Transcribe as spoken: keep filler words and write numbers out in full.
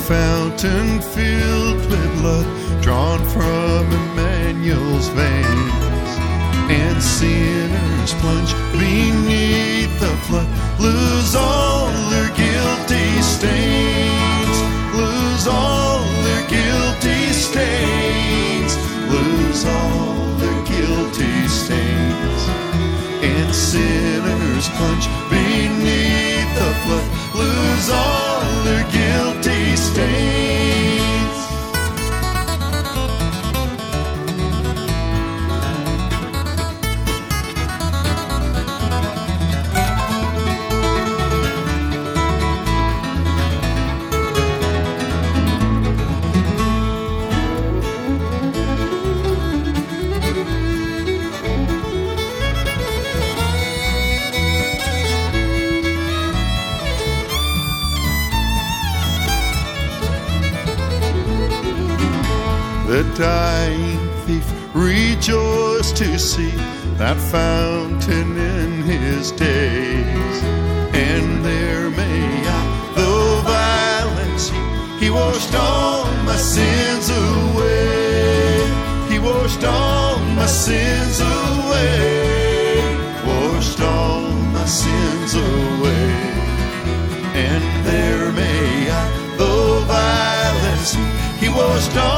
fountain filled with blood drawn from Emmanuel's veins, and sinners plunge beneath the flood, lose all their guilty stains, lose all their guilty stains, lose all their guilty stains, and sinners plunge beneath the flood, lose all their guilty stains. The dying thief rejoiced to see that fountain in his days, and there may I, though violent see, he washed all my sins away, he washed all my sins away, washed all my sins away, and there may I, though violent see, he washed all